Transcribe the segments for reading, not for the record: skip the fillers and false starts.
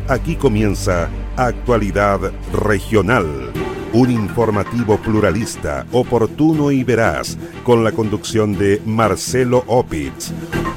Aquí comienza Actualidad Regional, un informativo pluralista, oportuno y veraz, con la conducción de Marcelo Opitz.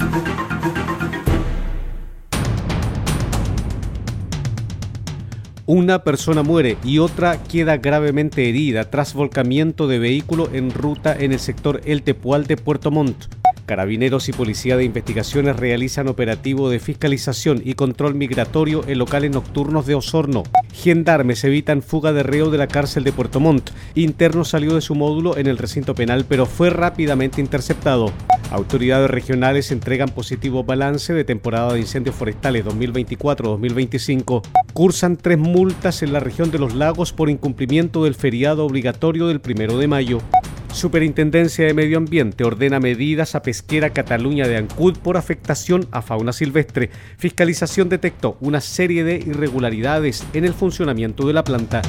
Una persona muere y otra queda gravemente herida tras volcamiento de vehículo en ruta en el sector El Tepual de Puerto Montt. Carabineros y Policía de Investigaciones realizan operativo de fiscalización y control migratorio en locales nocturnos de Osorno. Gendarmes evitan fuga de reo de la cárcel de Puerto Montt. Interno salió de su módulo en el recinto penal, pero fue rápidamente interceptado. Autoridades regionales entregan positivo balance de temporada de incendios forestales 2024-2025. Cursan 3 multas en la región de Los Lagos por incumplimiento del feriado obligatorio del 1 de mayo. Superintendencia de Medio Ambiente ordena medidas a Pesquera Cataluña de Ancud por afectación a fauna silvestre. Fiscalización detectó una serie de irregularidades en el funcionamiento de la planta.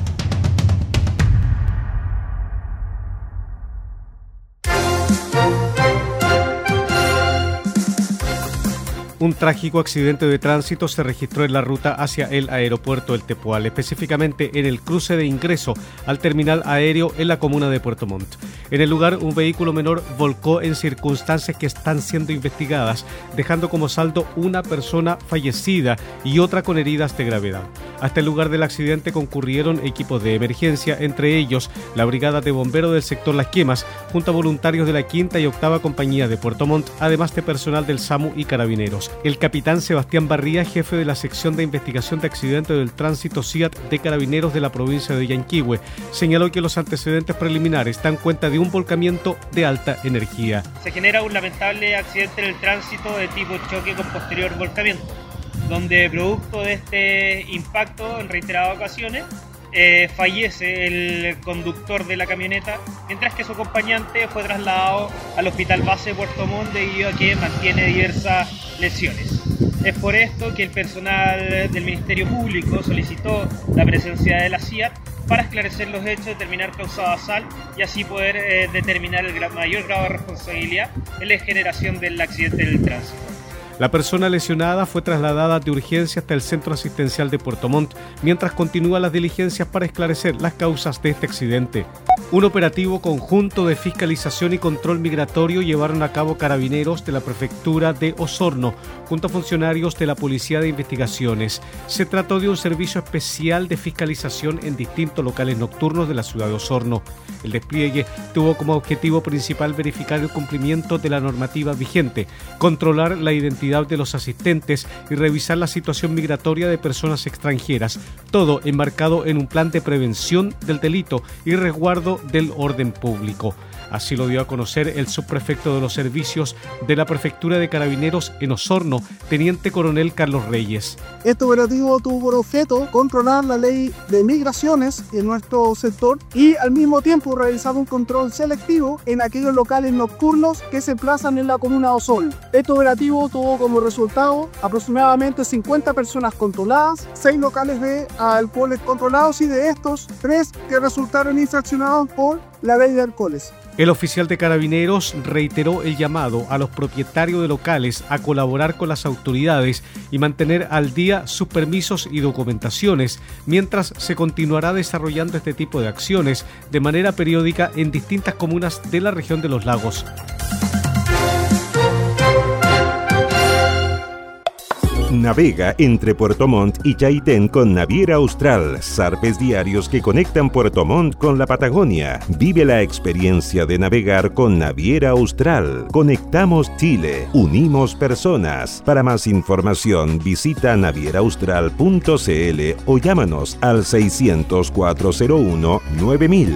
Un trágico accidente de tránsito se registró en la ruta hacia el aeropuerto El Tepual, específicamente en el cruce de ingreso al terminal aéreo en la comuna de Puerto Montt. En el lugar, un vehículo menor volcó en circunstancias que están siendo investigadas, dejando como saldo una persona fallecida y otra con heridas de gravedad. Hasta el lugar del accidente concurrieron equipos de emergencia, entre ellos la Brigada de Bomberos del sector Las Quemas, junto a voluntarios de la 5ª y 8ª Compañía de Puerto Montt, además de personal del SAMU y Carabineros. El capitán Sebastián Barría, jefe de la sección de investigación de accidentes del tránsito CIAT de Carabineros de la provincia de Yanquihue, señaló que los antecedentes preliminares dan cuenta de un volcamiento de alta energía. Se genera un lamentable accidente en el tránsito de tipo choque con posterior volcamiento, donde producto de este impacto en reiteradas ocasiones fallece el conductor de la camioneta, mientras que su acompañante fue trasladado al Hospital Base de Puerto Montt debido a que mantiene diversas lesiones. Es por esto que el personal del Ministerio Público solicitó la presencia de la CIAT para esclarecer los hechos, determinar causa basal y así poder determinar el mayor grado de responsabilidad en la generación del accidente del tránsito. La persona lesionada fue trasladada de urgencia hasta el Centro Asistencial de Puerto Montt, mientras continúan las diligencias para esclarecer las causas de este accidente. Un operativo conjunto de fiscalización y control migratorio llevaron a cabo carabineros de la Prefectura de Osorno, junto a funcionarios de la Policía de Investigaciones. Se trató de un servicio especial de fiscalización en distintos locales nocturnos de la ciudad de Osorno. El despliegue tuvo como objetivo principal verificar el cumplimiento de la normativa vigente, controlar la identidad de los asistentes y revisar la situación migratoria de personas extranjeras, todo enmarcado en un plan de prevención del delito y resguardo del orden público. Así lo dio a conocer el subprefecto de los servicios de la Prefectura de Carabineros en Osorno, Teniente Coronel Carlos Reyes. Este operativo tuvo por objeto controlar la ley de migraciones en nuestro sector y al mismo tiempo realizar un control selectivo en aquellos locales nocturnos que se emplazan en la comuna de Osorno. Este operativo tuvo como resultado aproximadamente 50 personas controladas, 6 locales de alcoholes controlados y de estos 3 que resultaron infraccionados por la ley de alcoholes. El oficial de Carabineros reiteró el llamado a los propietarios de locales a colaborar con las autoridades y mantener al día sus permisos y documentaciones, mientras se continuará desarrollando este tipo de acciones de manera periódica en distintas comunas de la región de Los Lagos. Navega entre Puerto Montt y Chaitén con Naviera Austral, zarpes diarios que conectan Puerto Montt con la Patagonia. Vive la experiencia de navegar con Naviera Austral. Conectamos Chile, unimos personas. Para más información visita navieraaustral.cl o llámanos al 600-401-9000.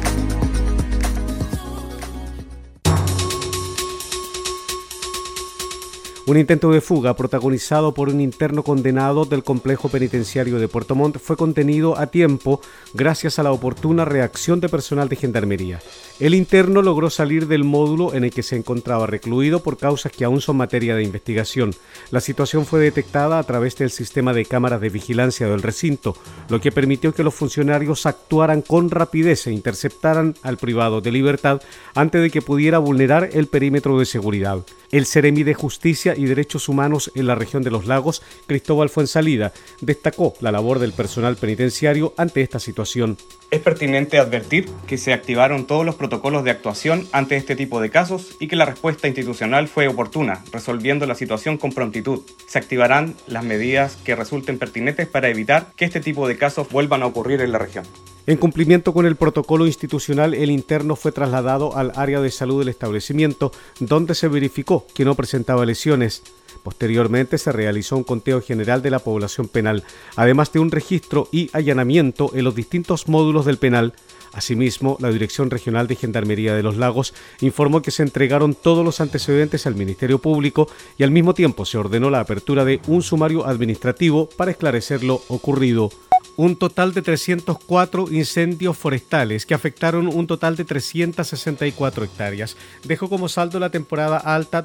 Un intento de fuga protagonizado por un interno condenado del complejo penitenciario de Puerto Montt fue contenido a tiempo gracias a la oportuna reacción de personal de Gendarmería. El interno logró salir del módulo en el que se encontraba recluido por causas que aún son materia de investigación. La situación fue detectada a través del sistema de cámaras de vigilancia del recinto, lo que permitió que los funcionarios actuaran con rapidez e interceptaran al privado de libertad antes de que pudiera vulnerar el perímetro de seguridad. El Seremi de Justicia Justicia y Derechos Humanos en la región de los Lagos, Cristóbal Fuenzalida, destacó la labor del personal penitenciario ante esta situación. Es pertinente advertir que se activaron todos los protocolos de actuación ante este tipo de casos y que la respuesta institucional fue oportuna, resolviendo la situación con prontitud. Se activarán las medidas que resulten pertinentes para evitar que este tipo de casos vuelvan a ocurrir en la región. En cumplimiento con el protocolo institucional, el interno fue trasladado al área de salud del establecimiento, donde se verificó que no presentaba lesiones. Posteriormente se realizó un conteo general de la población penal, además de un registro y allanamiento en los distintos módulos del penal. Asimismo, la Dirección Regional de Gendarmería de los Lagos informó que se entregaron todos los antecedentes al Ministerio Público y al mismo tiempo se ordenó la apertura de un sumario administrativo para esclarecer lo ocurrido. Un total de 304 incendios forestales que afectaron un total de 364 hectáreas. Dejó como saldo la temporada alta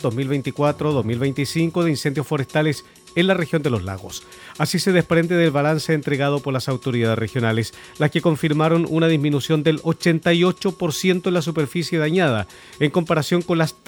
2024-2025 de incendios forestales en la región de los Lagos. Así se desprende del balance entregado por las autoridades regionales, las que confirmaron una disminución del 88% en la superficie dañada, en comparación con las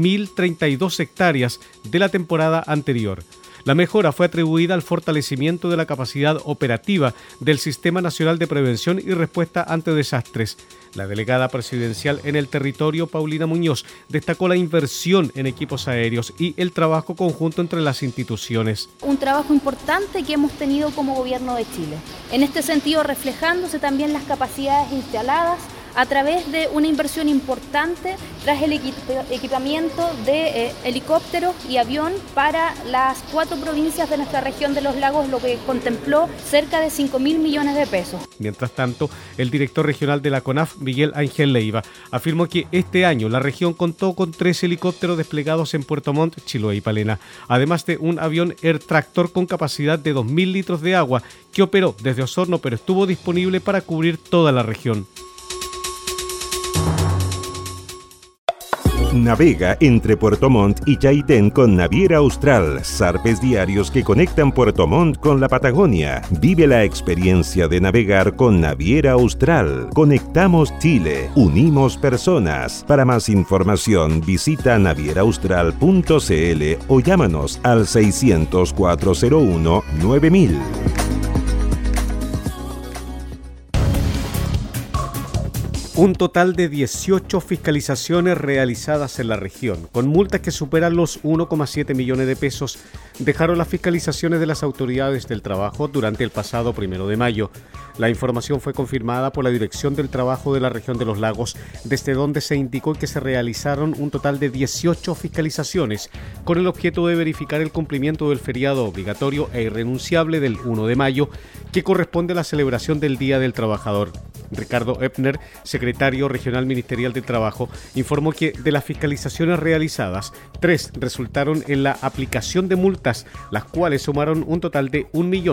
3.032 hectáreas de la temporada anterior. La mejora fue atribuida al fortalecimiento de la capacidad operativa del Sistema Nacional de Prevención y Respuesta ante Desastres. La delegada presidencial en el territorio, Paulina Muñoz, destacó la inversión en equipos aéreos y el trabajo conjunto entre las instituciones. Un trabajo importante que hemos tenido como Gobierno de Chile. En este sentido, reflejándose también las capacidades instaladas a través de una inversión importante tras el equipamiento de helicópteros y avión para las 4 provincias de nuestra región de los Lagos, lo que contempló cerca de 5.000 millones de pesos. Mientras tanto, el director regional de la CONAF, Miguel Ángel Leiva, afirmó que este año la región contó con 3 helicópteros desplegados en Puerto Montt, Chiloé y Palena, además de un avión Air Tractor con capacidad de 2.000 litros de agua que operó desde Osorno pero estuvo disponible para cubrir toda la región. Navega entre Puerto Montt y Chaitén con Naviera Austral, zarpes diarios que conectan Puerto Montt con la Patagonia. Vive la experiencia de navegar con Naviera Austral. Conectamos Chile, unimos personas. Para más información visita navieraaustral.cl o llámanos al 600-401-9000. Un total de 18 fiscalizaciones realizadas en la región, con multas que superan los 1,7 millones de pesos, dejaron las fiscalizaciones de las autoridades del trabajo durante el pasado 1 de mayo. La información fue confirmada por la Dirección del Trabajo de la región de los Lagos, desde donde se indicó que se realizaron un total de 18 fiscalizaciones, con el objeto de verificar el cumplimiento del feriado obligatorio e irrenunciable del 1 de mayo, que corresponde a la celebración del Día del Trabajador. Ricardo Epner, secretario regional ministerial del Trabajo, informó que de las fiscalizaciones realizadas, 3 resultaron en la aplicación de multas, las cuales sumaron un total de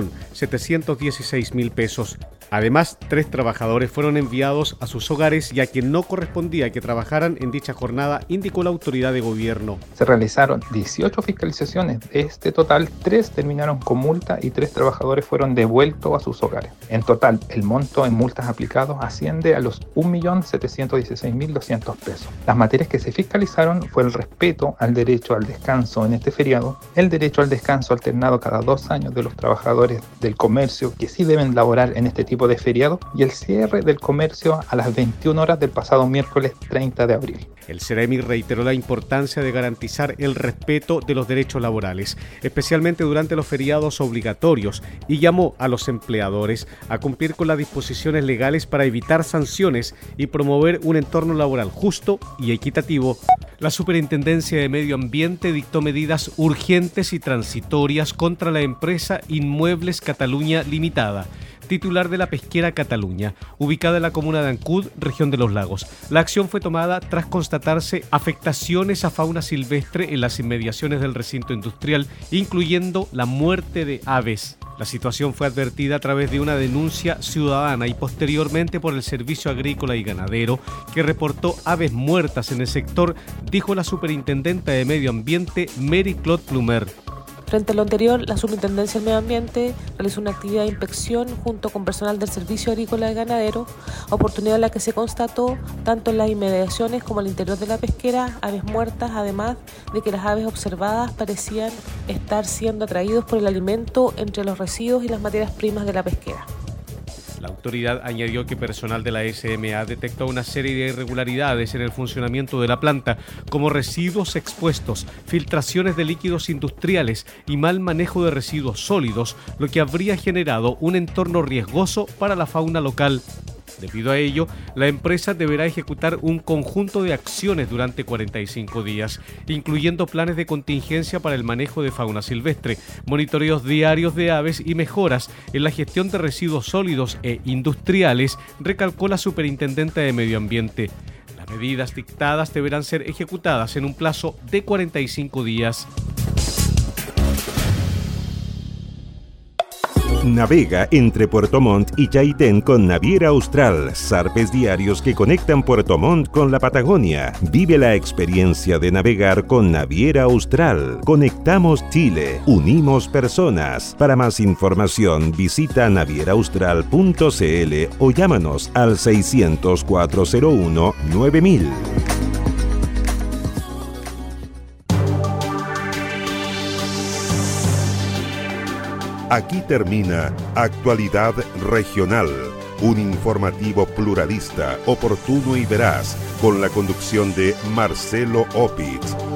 1.716.000 pesos. Además, 3 trabajadores fueron enviados a sus hogares ya que no correspondía que trabajaran en dicha jornada, indicó la autoridad de gobierno. Se realizaron 18 fiscalizaciones. De este total, 3 terminaron con multa y 3 trabajadores fueron devueltos a sus hogares. En total, el monto en multas aplicados asciende a los 1.716.200 pesos. Las materias que se fiscalizaron fue el respeto al derecho al descanso en este feriado, el derecho al descanso alternado cada 2 años de los trabajadores del comercio que sí deben laborar en este tipo de feriado y el cierre del comercio a las 21 horas del pasado miércoles 30 de abril. El Ceremi reiteró la importancia de garantizar el respeto de los derechos laborales, especialmente durante los feriados obligatorios, y llamó a los empleadores a cumplir con las disposiciones legales para evitar sanciones y promover un entorno laboral justo y equitativo. La Superintendencia de Medio Ambiente dictó medidas urgentes y transitorias contra la empresa Inmuebles Cataluña Limitada, titular de la pesquera Cataluña, ubicada en la comuna de Ancud, región de los Lagos. La acción fue tomada tras constatarse afectaciones a fauna silvestre en las inmediaciones del recinto industrial, incluyendo la muerte de aves. La situación fue advertida a través de una denuncia ciudadana y posteriormente por el Servicio Agrícola y Ganadero, que reportó aves muertas en el sector, dijo la superintendenta de Medio Ambiente, Mary Claude Plumer. Frente a lo anterior, la Superintendencia del Medio Ambiente realizó una actividad de inspección junto con personal del Servicio Agrícola y Ganadero, oportunidad en la que se constató, tanto en las inmediaciones como al interior de la pesquera, aves muertas, además de que las aves observadas parecían estar siendo atraídos por el alimento entre los residuos y las materias primas de la pesquera. La autoridad añadió que personal de la SMA detectó una serie de irregularidades en el funcionamiento de la planta, como residuos expuestos, filtraciones de líquidos industriales y mal manejo de residuos sólidos, lo que habría generado un entorno riesgoso para la fauna local. Debido a ello, la empresa deberá ejecutar un conjunto de acciones durante 45 días, incluyendo planes de contingencia para el manejo de fauna silvestre, monitoreos diarios de aves y mejoras en la gestión de residuos sólidos e industriales, recalcó la superintendente de Medio Ambiente. Las medidas dictadas deberán ser ejecutadas en un plazo de 45 días. Navega entre Puerto Montt y Chaitén con Naviera Austral, zarpes diarios que conectan Puerto Montt con la Patagonia. Vive la experiencia de navegar con Naviera Austral. Conectamos Chile, unimos personas. Para más información visita navieraaustral.cl o llámanos al 600-401-9000. Aquí termina Actualidad Regional, un informativo pluralista, oportuno y veraz, con la conducción de Marcelo Opitz.